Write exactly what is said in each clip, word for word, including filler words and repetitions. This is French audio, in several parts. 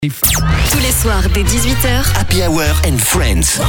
Tous les soirs dès dix-huit heures, Happy Hour and Friends.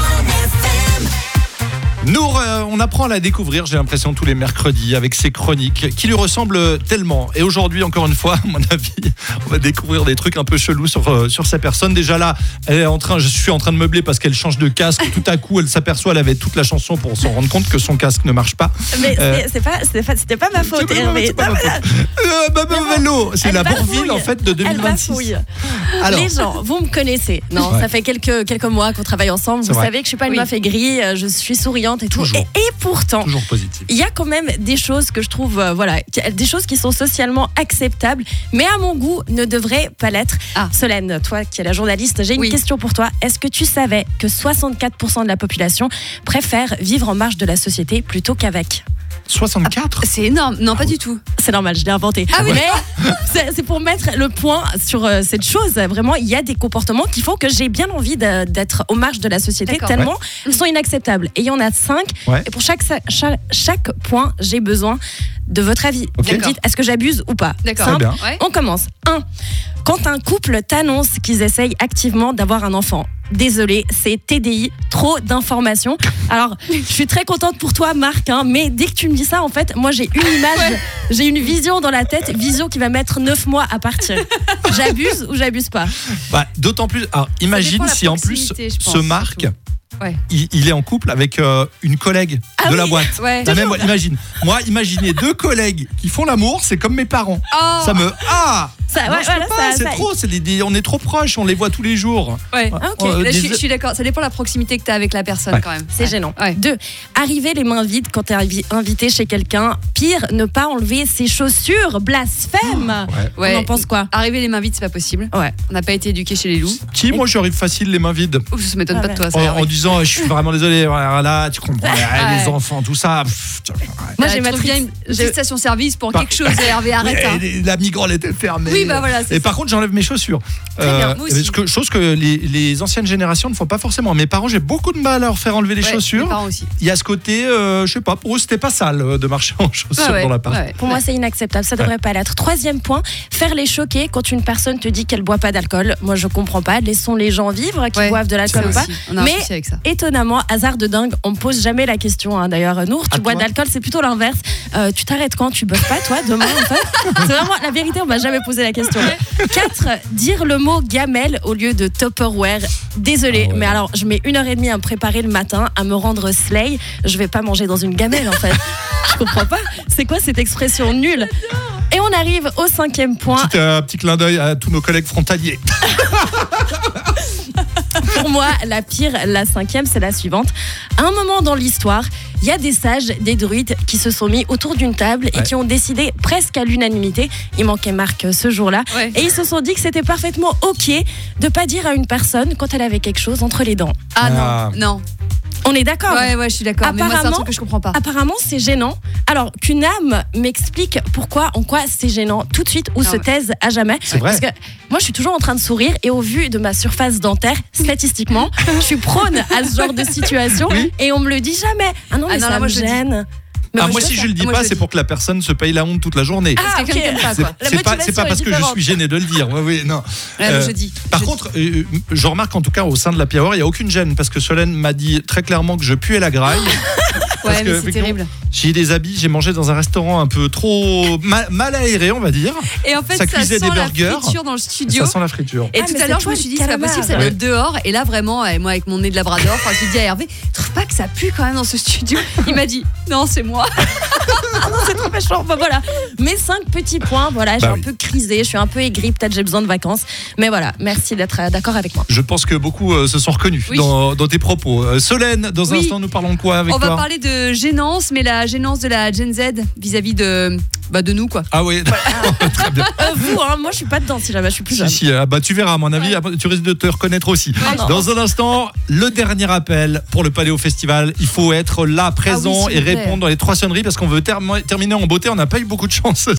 Nour, euh, on apprend à la découvrir, j'ai l'impression, tous les mercredis avec ses chroniques qui lui ressemblent tellement. Et aujourd'hui, encore une fois, à mon avis, on va découvrir des trucs un peu chelous sur, euh, sur sa personne. Déjà là, elle est en train, je suis en train de meubler parce qu'elle change de casque. Tout à coup, elle s'aperçoit, elle avait toute la chanson pour s'en rendre compte que son casque ne marche pas. Mais Euh, c'est, c'est pas, c'est pas, c'était pas ma faute. C'est pas- Hervé. c'est pas Non, ma voilà. faute. Euh, bah, bah, Non, vélo, c'est elle la bafouille. Bourville en fait de deux mille Elle vingt-six. bafouille. Alors, Les gens, vous me connaissez. Non, Ouais. ça fait quelques, quelques mois qu'on travaille ensemble. C'est Vous vrai. savez que je suis pas une Oui. meuf aigrie, euh, je suis souriante et tout. Toujours. Et, et pourtant, toujours positif. il y a quand même des choses que je trouve, euh, voilà, qui- des choses qui sont socialement acceptables, mais à mon goût ne devraient pas l'être. Ah. Solène, toi qui es la journaliste, j'ai une Oui. question pour toi. Est-ce que tu savais que soixante-quatre pour cent de la population préfère vivre en marge de la société plutôt qu'avec ? soixante-quatre c'est énorme. Non, pas du tout. C'est normal, je l'ai inventé. Ah oui. Mais c'est, c'est pour mettre le point sur euh, cette chose. Vraiment, il y a des comportements qui font que j'ai bien envie de- d'être aux marges de la société, D'accord. tellement ils sont inacceptables. Et il y en a cinq. Ouais. Et pour chaque, sa- chaque, chaque point, j'ai besoin de votre avis. Ok. Vous me dites, est-ce que j'abuse ou pas? D'accord. Simple. Très bien. Ouais. On commence. un. Quand un couple t'annonce qu'ils essayent activement d'avoir un enfant. Désolé, c'est T D I, trop d'informations. Alors, je suis très contente pour toi, Marc, hein, mais dès que tu me dis ça, en fait, moi j'ai une image, j'ai une vision dans la tête, vision qui va mettre neuf mois à partir. J'abuse ou j'abuse pas? Bah, d'autant plus. Alors, imagine dépend de la si en plus proximité, je pense, ce Marc, surtout. Ouais. il, il est en couple avec euh, une collègue Ah de oui. la boîte. Ouais. Ah, même, moi, imagine. Moi, imaginez deux collègues qui font l'amour, c'est comme mes parents. Oh. Ça me ah. Ça, Non, ouais, je peux voilà, pas, ça- c'est ça- trop. C'est des- des- on est trop proches, on les voit tous les jours. Ouais. Ah, ok. Euh, Là, je, suis, des- je suis d'accord. Ça dépend de la proximité que tu as avec la personne, Ouais. quand même. C'est Ouais. gênant. Ouais. Deux, arriver les mains vides quand t'es invi- invité chez quelqu'un. Pire, ne pas enlever ses chaussures. Blasphème. Ouais. Ouais. On en pense quoi? Arriver les mains vides, c'est pas possible. Ouais. On n'a pas été éduqués chez les loups. Qui, moi, j'arrive facile les mains vides. Ouf, ça m'étonne Ah pas de toi. Ça, En, Hervé. en disant, je suis vraiment désolé. Voilà, tu comprends. Ouais. Les enfants, tout ça. pff, tu- Moi, Ah, j'ai je ma trouve bien une j'ai- petite station-service pour Bah. quelque chose, Hervé, arrête. Ouais, hein. et la migrante était fermée. Oui, bah voilà, c'est Et ça. par contre, j'enlève mes chaussures. Très bien, moi aussi. parce que- chose que les, les anciennes générations ne font pas forcément. Mes parents, j'ai beaucoup de mal à leur faire enlever les Ouais, chaussures. mes parents aussi. Il y a ce côté, euh, je sais pas, pour eux, c'était pas sale euh, de marcher en chaussures Ouais, ouais, dans l'appart. ouais. Pour moi, c'est inacceptable. Ça devrait pas l'être. Troisième point, faire les choquer quand une personne te dit qu'elle boit pas d'alcool. Moi, je comprends pas. Laissons les gens vivre qui Ouais, boivent de l'alcool ça ou pas. aussi. On a un Mais souci avec ça. étonnamment, hasard de dingue, on me pose jamais la question. Hein. D'ailleurs, Nour, tu À bois toi de l'alcool, c'est plutôt l'inverse. Euh, tu t'arrêtes quand? Tu bosses pas, toi, demain, en fait? C'est vraiment la vérité, on m'a jamais posé la question. quatre. Dire le mot gamelle au lieu de Tupperware. Désolé, Ah ouais. mais alors, je mets une heure et demie à me préparer le matin, à me rendre slay. Je vais pas manger dans une gamelle, en fait. Je comprends pas. C'est quoi cette expression nulle? Et on arrive au cinquième point. Petit, euh, petit clin d'œil à tous nos collègues frontaliers. Pour moi, la pire, la cinquième, c'est la suivante. À un moment dans l'histoire, il y a des sages, des druides qui se sont mis autour d'une table et Ouais. qui ont décidé presque à l'unanimité, il manquait Marc ce jour-là, Ouais. et ils se sont dit que c'était parfaitement ok de pas dire à une personne quand elle avait quelque chose entre les dents. Ah Ah. non, non. On est d'accord? Ouais, ouais, je suis d'accord. Mais moi, c'est un Apparemment- truc que je comprends pas. Apparemment, c'est gênant. Alors, qu'une âme m'explique pourquoi, en quoi c'est gênant tout de suite ou Ah se ouais. taise à jamais. C'est vrai. Parce que moi, je suis toujours en train de sourire et au vu de ma surface dentaire, statistiquement, je suis prône à ce genre de situation et on me le dit jamais. Ah non, mais Ah non, ça là, moi, me je le dis. gêne. Mais Ah, moi, moi, je si dois je le dis Moi, pas, je le c'est dis. pour que la personne se paye la honte toute la journée. Ah, Parce que quelqu'un ok. n'aime pas, C'est quoi. La c'est pas, motivation c'est pas est parce que je différente. suis gêné de le dire. Oui, oui, non. Ouais, Euh, je dis. Par Je contre, euh, je remarque en tout cas au sein de la Hour, il n'y a aucune gêne parce que Solène m'a dit très clairement que je puais la graille. Parce Ouais, que, mais c'est effectivement, terrible. J'ai des habits, j'ai mangé dans un restaurant un peu trop mal, mal aéré, on va dire. Et en fait, Ça ça, cuisait sent des la burgers. friture dans le studio. Ça sent la friture. Et Ah, tout mais à l'heure, c'est je me toi suis le dit, c'est pas calamar. possible, ça doit Ouais. être dehors. Et là, vraiment, euh, moi, avec mon nez de labrador, enfin, je lui dis à Hervé, tu trouves pas que ça pue quand même dans ce studio? Il m'a dit, non, c'est moi. c'est trop méchant. Enfin, voilà. Mes cinq petits points, voilà, j'ai Bah un oui. peu crisé, je suis un peu aigrie, peut-être j'ai besoin de vacances. Mais voilà, merci d'être euh, d'accord avec moi. Je pense que beaucoup euh, se sont reconnus Oui. dans, dans tes propos. Euh, Solène, dans un Oui. instant, nous parlons de quoi avec On toi va parler de gênance, mais la gênance de la Gen Z vis-à-vis de, bah, de nous, quoi. Ah oui, très bien. Euh, vous, hein, moi je suis pas dedans si jamais je suis plus jeune. Si, si, ah bah, tu verras, à mon avis, après, tu risques de te reconnaître aussi. non. Dans un instant, le dernier appel pour le Paléo Festival. Il faut être là, présent Ah oui, s'il et vous plaît. répondre dans les trois sonneries parce qu'on veut term- terminer en beauté. On n'a pas eu beaucoup de chance